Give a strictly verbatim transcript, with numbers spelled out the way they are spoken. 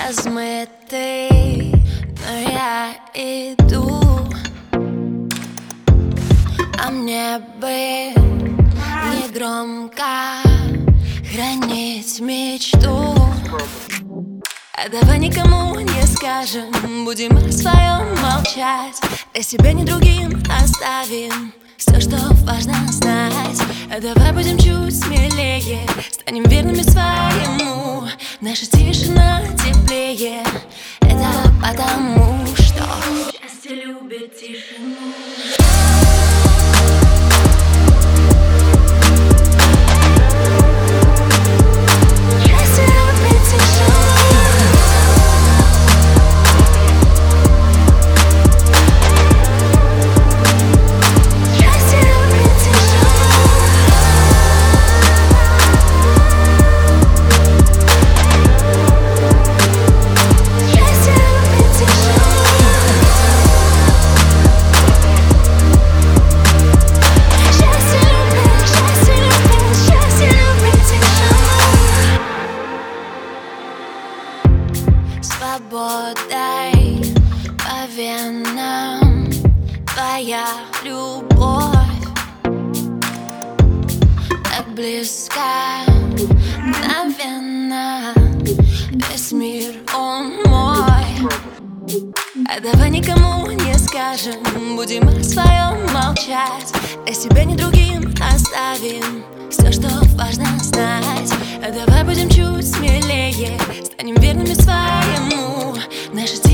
размытый, но я иду, а мне бы негромко хранить мечту. А давай никому не скажем, будем о своем молчать, для себя ни другим оставим все, что важно знать. А давай будем чуть смелее, станем верными своему. Наша тишина теплее, это потому что счастье любит тишину. Свободой по венам твоя любовь так близка, мгновенно весь мир он мой. А давай никому не скажем, будем о своем молчать, для себя ни другим оставим все, что важно знать. А давай будем чуть смелее, станем верными своему. Наша